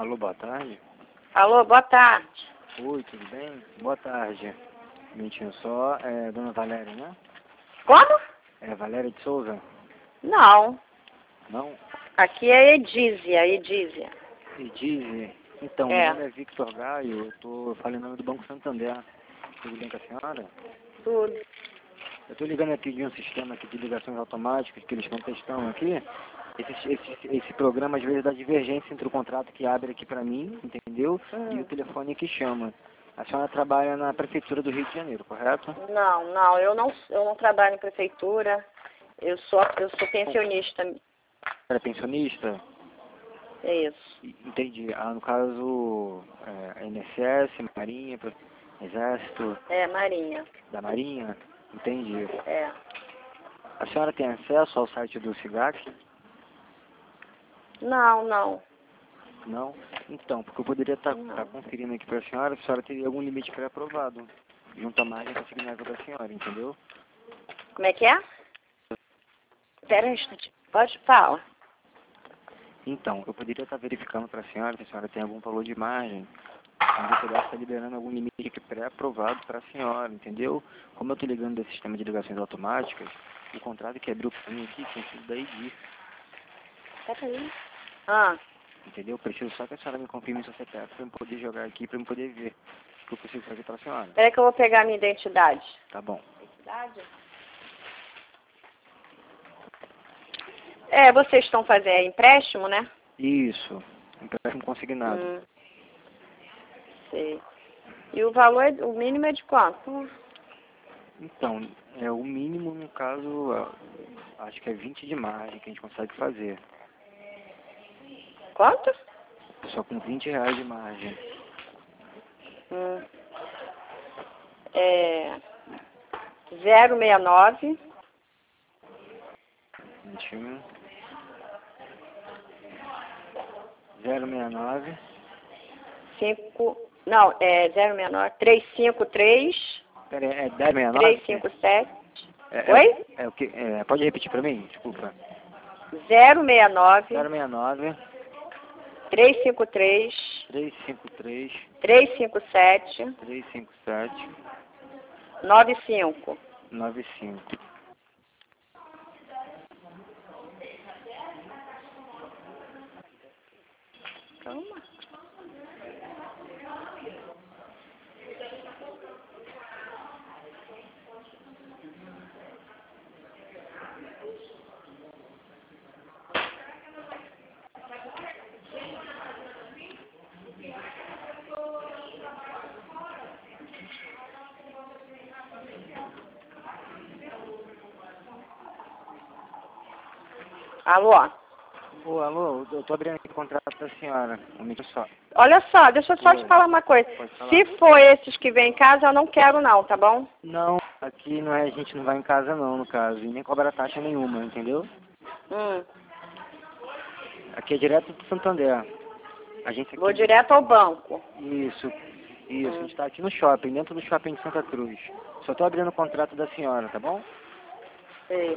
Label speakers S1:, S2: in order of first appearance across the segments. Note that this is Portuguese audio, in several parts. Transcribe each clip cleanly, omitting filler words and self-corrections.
S1: Alô, boa tarde.
S2: Alô, boa tarde.
S1: Oi, tudo bem? Boa tarde. Mentindo só, é Dona Valéria, né?
S2: Como?
S1: É Valéria de Souza?
S2: Não.
S1: Não?
S2: Aqui é Edízia.
S1: E diz, então, meu
S2: É.
S1: nome é Victor Gaio, eu tô falando em nome do Banco Santander. Tudo bem com a senhora?
S2: Tudo.
S1: Eu tô ligando aqui de um sistema aqui de ligações automáticas que eles estão testando aqui. Esse programa às vezes dá divergência entre o contrato que abre aqui pra mim, entendeu? E o telefone que chama. A senhora trabalha na Prefeitura do Rio de Janeiro, correto?
S2: Não, eu não trabalho em prefeitura. Eu sou pensionista.
S1: Ela é pensionista?
S2: É isso.
S1: Entendi. No caso, INSS, Marinha, Exército,
S2: É, Marinha.
S1: da Marinha? Entendi.
S2: É.
S1: A senhora tem acesso ao site do SIGAC?
S2: Não.
S1: Não? Então, porque eu poderia estar
S2: Não.
S1: conferindo aqui para a senhora teria algum limite pré-aprovado, junto à margem consignável da senhora, entendeu?
S2: Como é que é? Espera um instante. Pode falar.
S1: Então, eu poderia estar verificando para a senhora tem algum valor de margem, onde eu pudesse estar liberando algum limite aqui pré-aprovado para a senhora, entendeu? Como eu estou ligando desse sistema de ligações automáticas, o contrato que abriu para mim aqui tinha sido da EDI,
S2: Peraí. Ah,
S1: entendeu? Preciso só que a senhora me confirme seu CPF para eu poder jogar aqui, para eu poder ver o que eu preciso fazer para a senhora.
S2: espera que eu vou pegar a minha identidade.
S1: Tá bom.
S2: Identidade? É, vocês estão fazendo empréstimo, né?
S1: Isso, empréstimo consignado.
S2: Sei. E o valor, o mínimo é de quanto?
S1: Então, o mínimo, no caso, acho que é 20 de margem que a gente consegue fazer.
S2: Quanto?
S1: Só com R$ 20 de margem.
S2: É 069
S1: 21. 069.
S2: 5, não, é 069 353
S1: Pera aí, é 1069?
S2: 357.
S1: É,
S2: Oi?
S1: o que? Pode repetir pra mim? Desculpa.
S2: 069
S1: 069
S2: 353
S1: 353
S2: 357
S1: 357
S2: 95.
S1: 95.
S2: Calma. Alô?
S1: Alô, eu tô abrindo aqui o contrato da senhora. Um minuto só.
S2: Olha só, deixa eu só te
S1: Oi.
S2: falar uma coisa.
S1: Pode falar.
S2: Se for esses que vêm em casa, eu não quero não, tá bom?
S1: Não, aqui não a gente não vai em casa não, no caso. E nem cobra taxa nenhuma, entendeu? Aqui é direto do Santander. A gente aqui...
S2: Vou direto ao banco.
S1: Isso. A gente está aqui no shopping, dentro do shopping de Santa Cruz. Só estou abrindo o contrato da senhora, tá bom?
S2: Sei.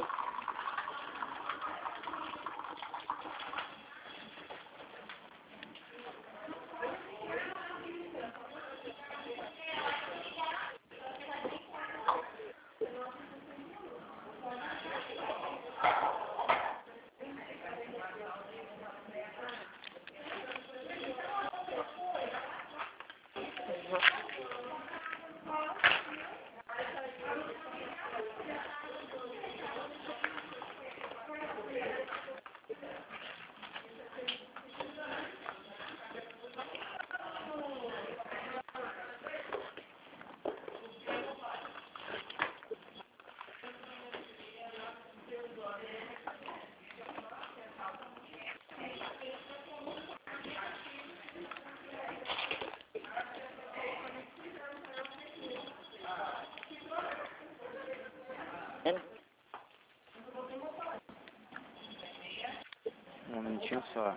S1: Um momentinho só.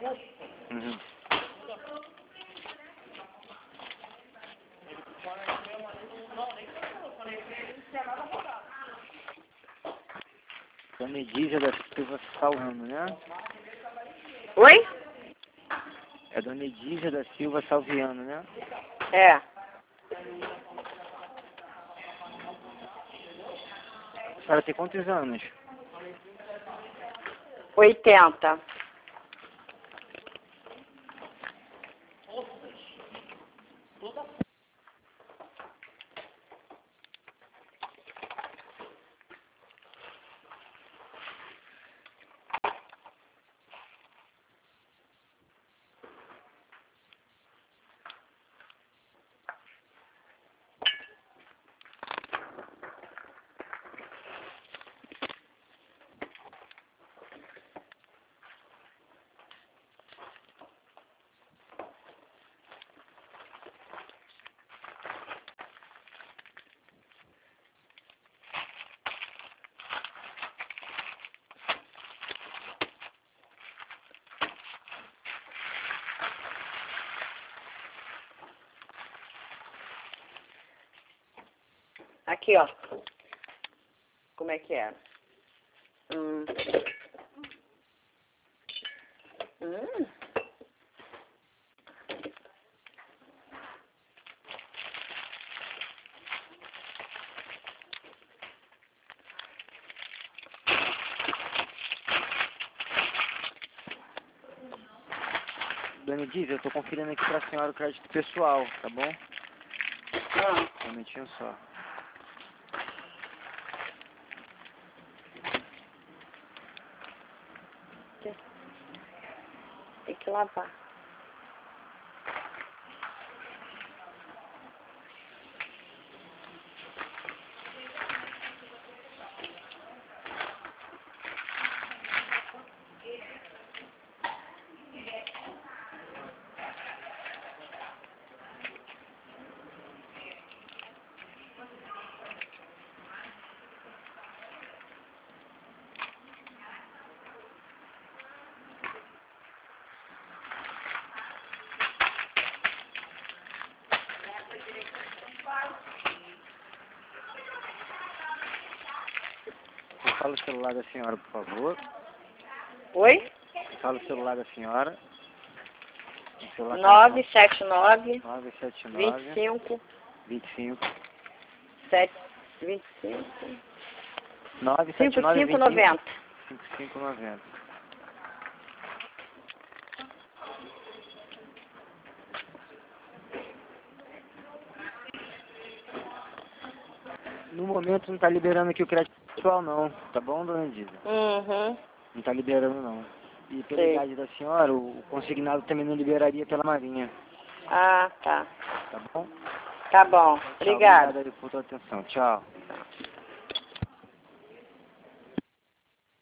S1: Uhum. Dona Edígia da Silva Salviano, né?
S2: Oi?
S1: É Dona Edígia da Silva Salviano, né?
S2: É.
S1: A senhora tem quantos anos?
S2: 80. Aqui, ó. Como é que é? Hum.
S1: Dona Edígia, eu tô conferindo aqui pra senhora o crédito pessoal, tá bom?
S2: Ah.
S1: Um momentinho só.
S2: Tem que lavar.
S1: Fala o celular da senhora, por favor.
S2: Oi?
S1: Fala o celular da senhora. O celular
S2: 979
S1: 979
S2: 25
S1: 25
S2: 25
S1: 979
S2: 5590.
S1: 5590. No momento não está liberando aqui o crédito pessoal não, tá bom, dona Edília?
S2: Uhum.
S1: Não está liberando não. E pela
S2: Sei.
S1: idade da senhora, o consignado também não liberaria pela Marinha,
S2: Ah, tá.
S1: tá bom?
S2: Tá bom.
S1: Tchau,
S2: Obrigada.
S1: obrigado aí por sua atenção. Tchau.